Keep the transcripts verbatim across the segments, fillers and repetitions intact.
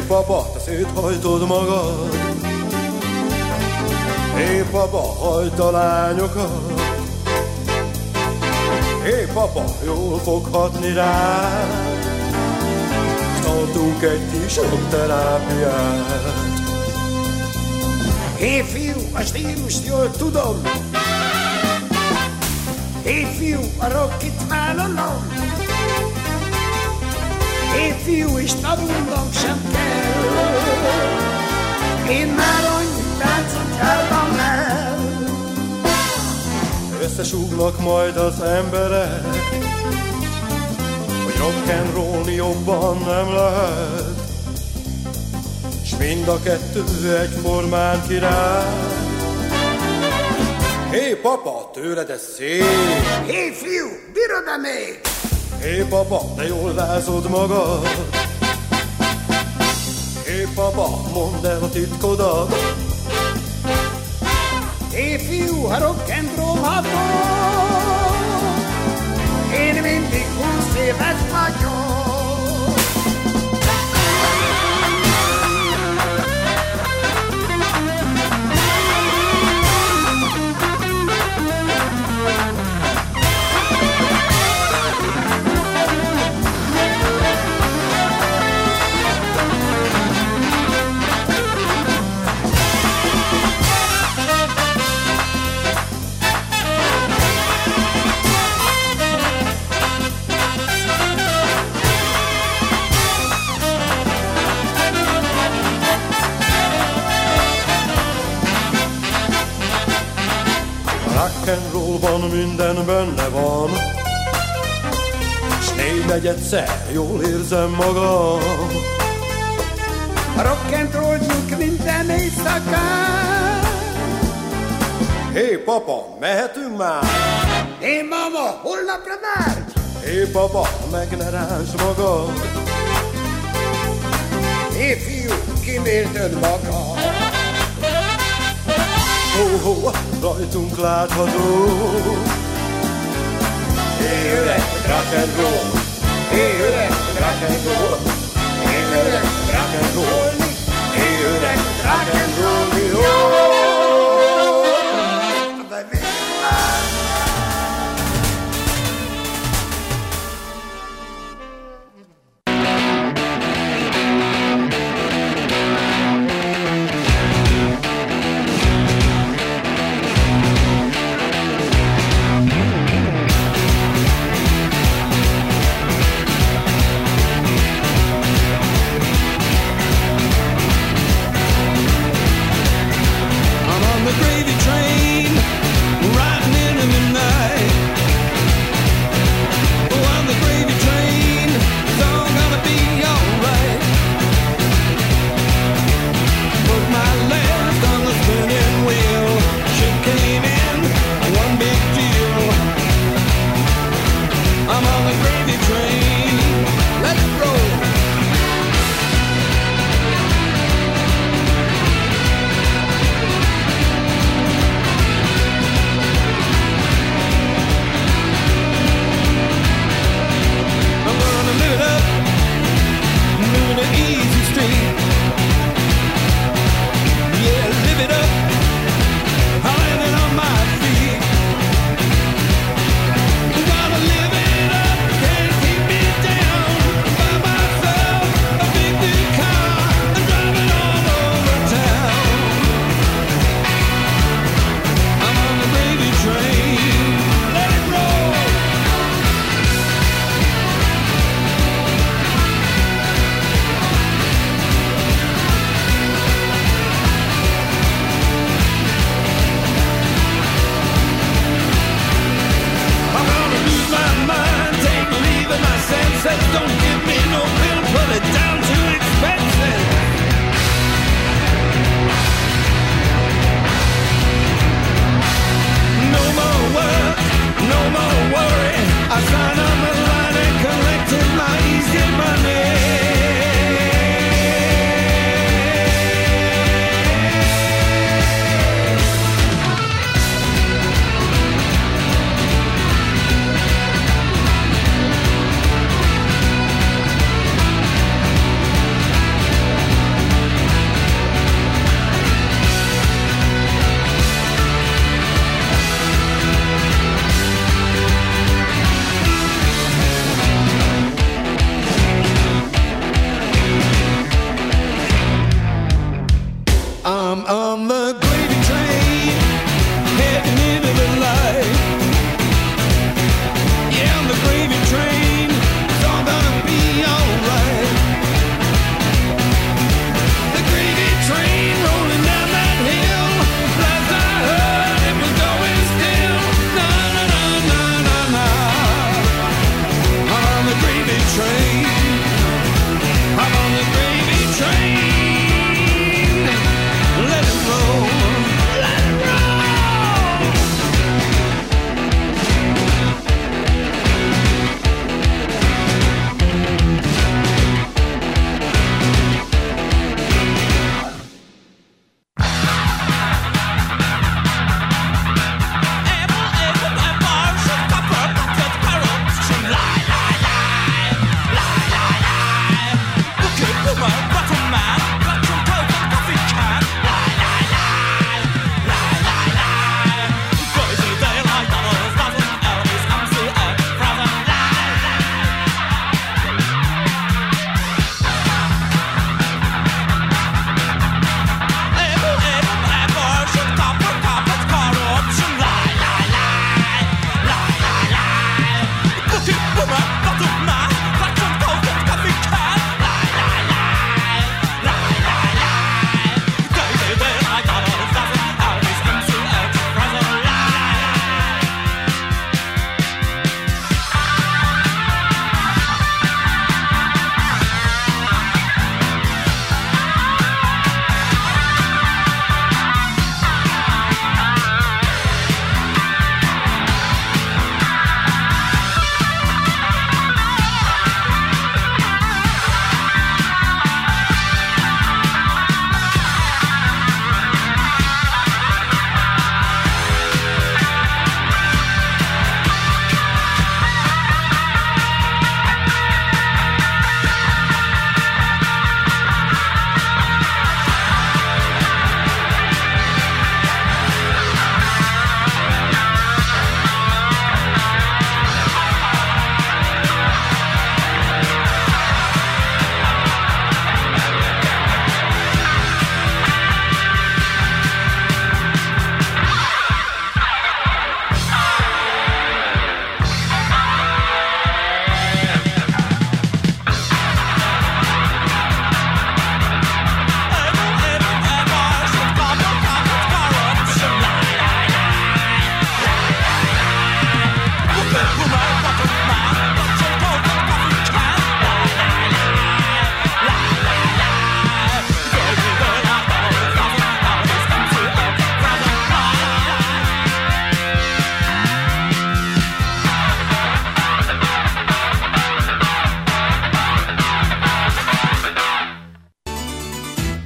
Hé papa, te széthajtod magad. Hé papa, hagyd a lányokat. Hé papa, jól foghatni rád. Tartunk egy kis rockterápiát. Hé fiú, a stílust jól tudom. Hé fiú, a rockit vállalom. Hé fiú, és tanulnom sem kell. Én már annyi táncot jártam el. Összesúgnak majd az emberek, hogy rock'n'rollni jobban nem lehet. S mind a kettő egyformán király. Hé papa, tőled ez szép. Hé fiú, bírod-e még? Hé papa, de jól rázod magad. Hé papa, mondd el a titkodat. Hé fiú, ha rock'n'rollhatok, én mindig húsz éves vagyok. Rock'n'rollban minden benne van, s négy negyedszer jól érzem magam. A rock'n'rolljuk minden éjszakán. Hé papa, mehetünk már? Hé mama, holnapra már? Hé papa, meg ne rázd magad. Hé fiú, kimélted magad. Ho, ho, rajtunk látható. Hé öreg, rock'n'roll. Hé öreg, rock'n'roll. Hé öreg, rock'n'roll. Hé öreg, rock'n'roll.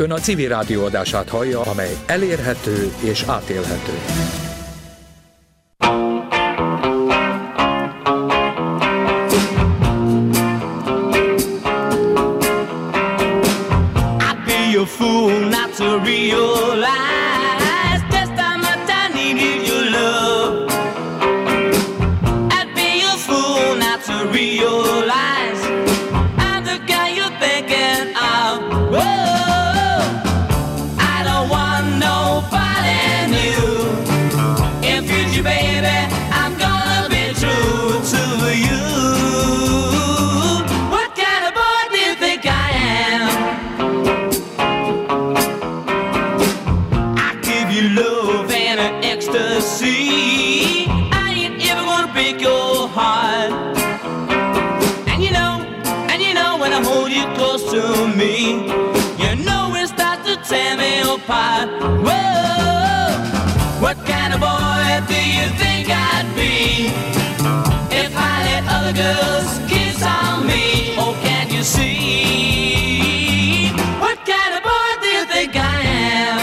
Ön a civil rádió adását hallja, amely elérhető és átélhető. I'd be a fool not to realize just how much I needed your love. I'd be a fool not to realize I'm the guy you're thinking of. Whoa, I don't want nobody new. In future, baby, I'm gonna be true to you. What kind of boy do you think I am? I give you love and an ecstasy. I ain't ever gonna break your heart. And you know, and you know when I hold you close to me, you know it starts to tear me apart. Whoa, what kind of boy do you think I'd be if I let other girls kiss on me? Oh, can't you see? What kind of boy do you think I am?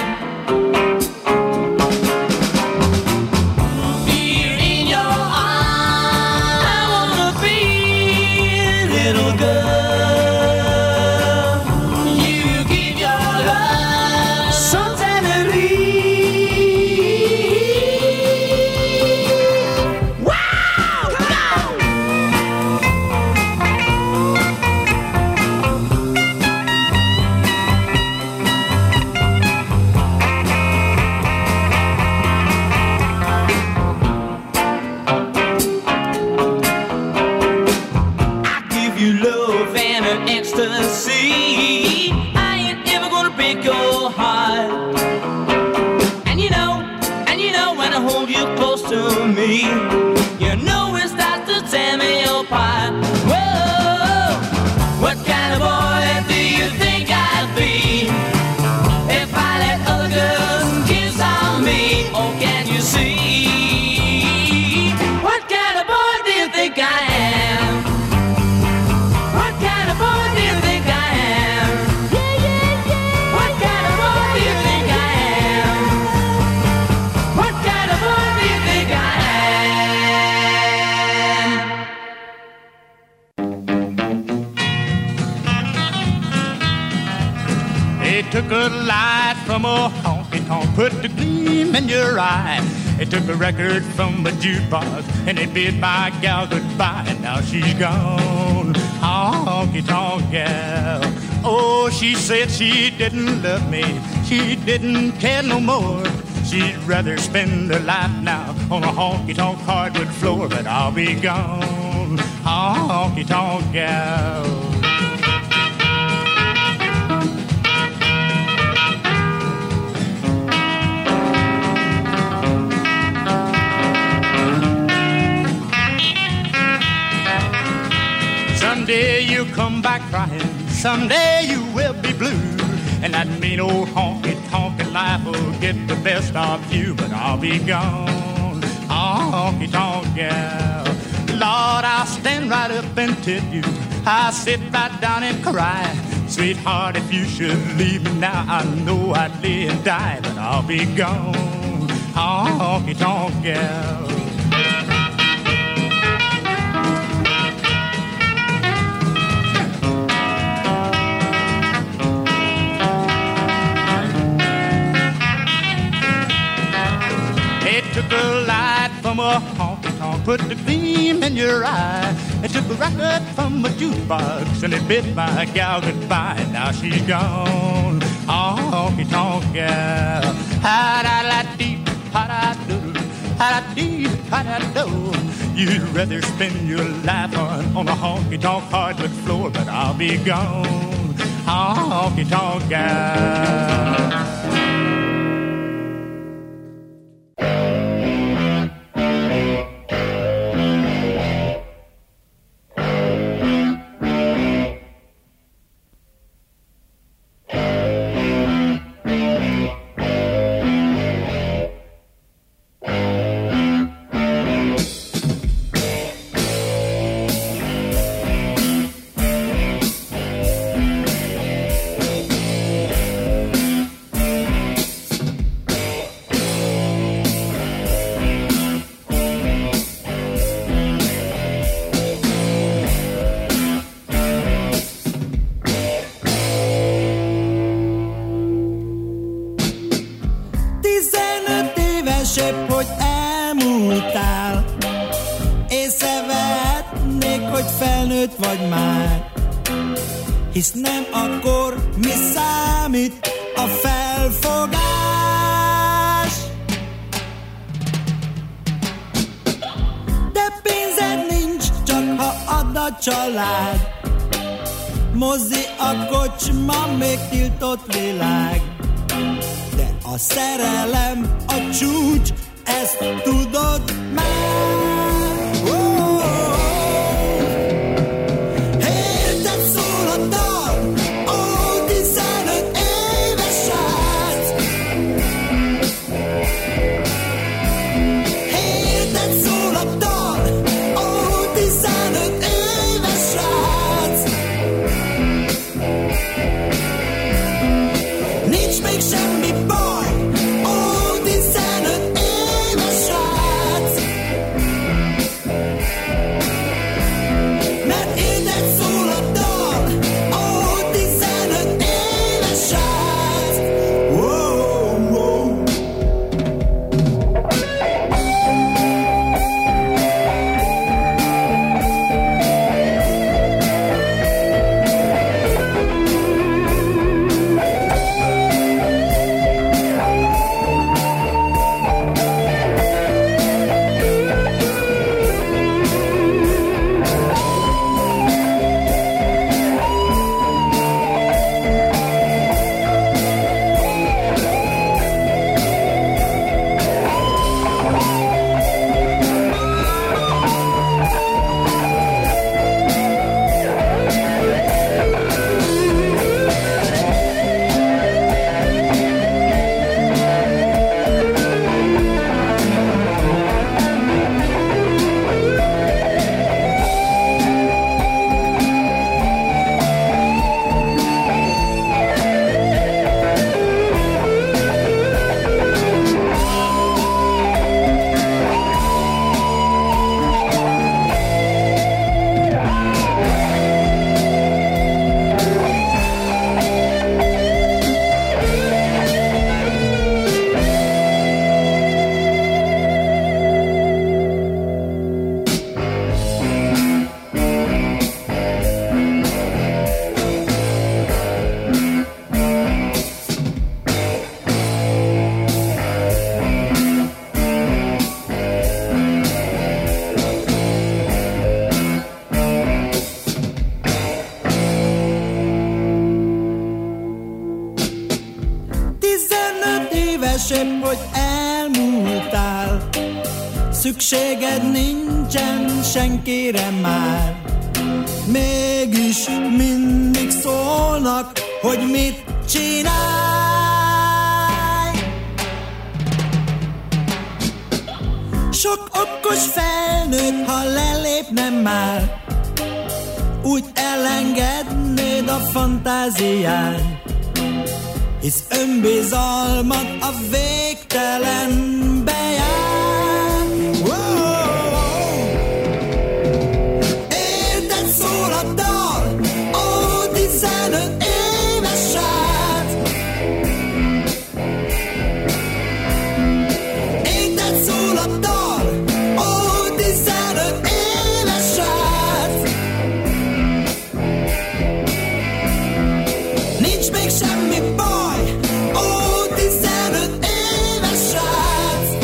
Here in your arms, I wanna be a little girl. You give your love so tenderly. Wow, come on! I give you love and an ecstasy. I ain't ever gonna break your heart. And you know, and you know when I hold you close to me, you know it starts to tear me apart. Whoa, what kind of boy do you think I'd be if I let other girls kiss on me? Oh, can't you see? What kind of boy do you think I am? What kind of boy do you think I am? Yeah, yeah, yeah. What kind of boy do you think I am? What kind of boy do you think I am? They took a light from a honky-tonk, put the gleam in your eye. They took a record from a jukebox, and they bid my gal goodbye, and now she's gone. Honky-tonk gal. Oh, she said she didn't love me, she didn't care no more. She'd rather spend her life now on a honky-tonk hardwood floor, but I'll be gone. Honky-tonk gal. Someday you'll come back crying, someday you will be blue, and that mean old honky-tonkin' life will get the best of you, but I'll be gone, honky-tonk gal. Lord, I'll stand right up and tell you, I'll sit right down and cry. Sweetheart, if you should leave me now, I know I'd lay and die, but I'll be gone, honky-tonk gal. They took a light from a honky-tonk, put the gleam in your eye. They took a record from a jukebox, and they bid my gal goodbye, and now she's gone. Honky-tonk gal. Ha-da-da-dee, ha-da-do, ha-da-dee, ha-da-do. You'd rather spend your life on, on a honky-tonk hardwood floor, but I'll be gone. Honky-tonk gal. hogy felnőtt vagy már, hisz nem akkor mi számít a felfogás. De pénzed nincs, csak ha ad a család, mozi, a kocsma, még tiltott világ. De a szerelem a csúcs, ezt tudod már. Oh, érted szól a dal, ó, tizenöt éves srác. Érted szól a dal, ó, tizenöt éves srác. Nincs még semmi baj, ó, tizenöt éves srác. Mert érted szól a dal, ó, tizenöt éves srác. Wow, wow. Tizenöt évesebb, hogy elmúltál, szükséged nincsen senkire már. Mégis mindig szólnak, hogy mit csinálj. Sok okos felnőtt, ha lelépne már, úgy elengednéd a fantázián, hisz önbizalmat a végtelenbe jár. Wow. Érted szól a dal, ó, tizenöt éves srác. Érted szól a dal, ó, tizenöt éves srác. Nincs még semmi baj, ó, tizenöt éves srác.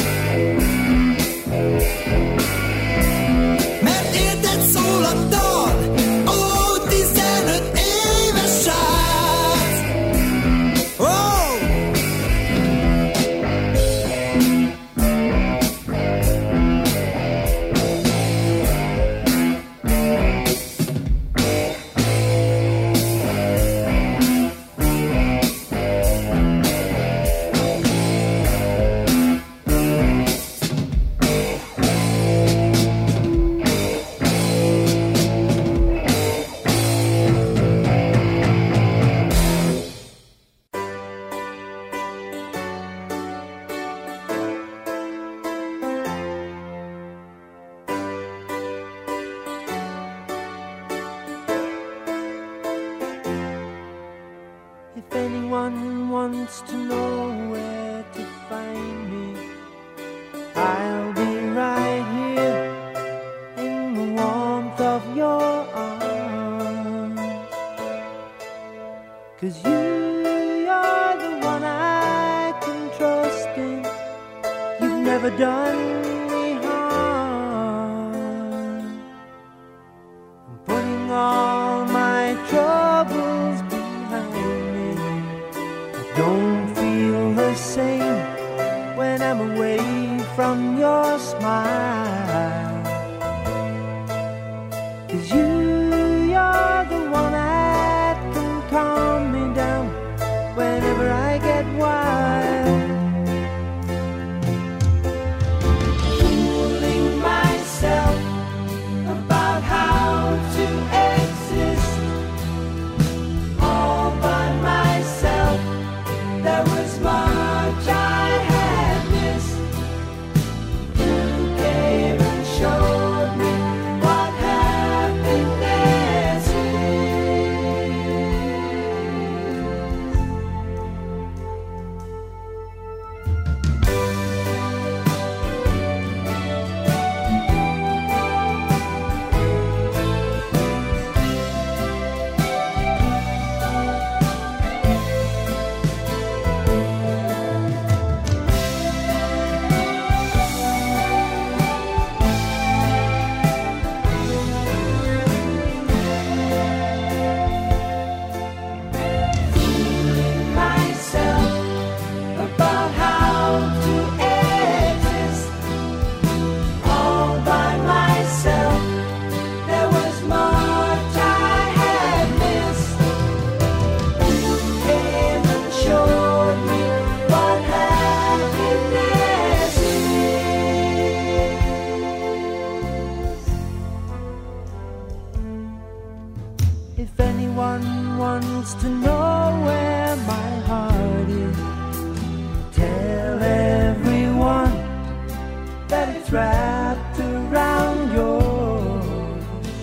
wants to know where my heart is. Tell everyone that it's wrapped around yours.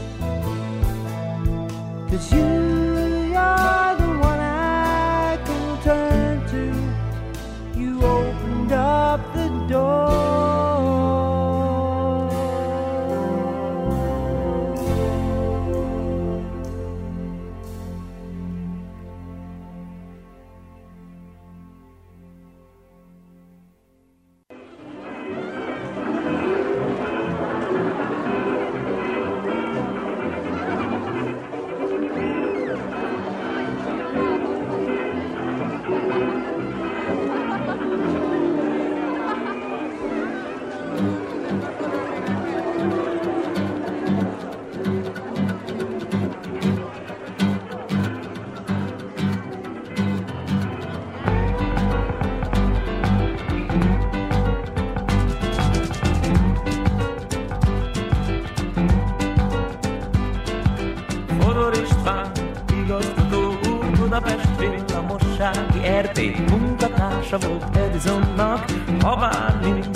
'Cause you, you're the one I can turn to. You opened up the door. Budapest villamossági er té munkatársa volt Edisonnak, ha bár minden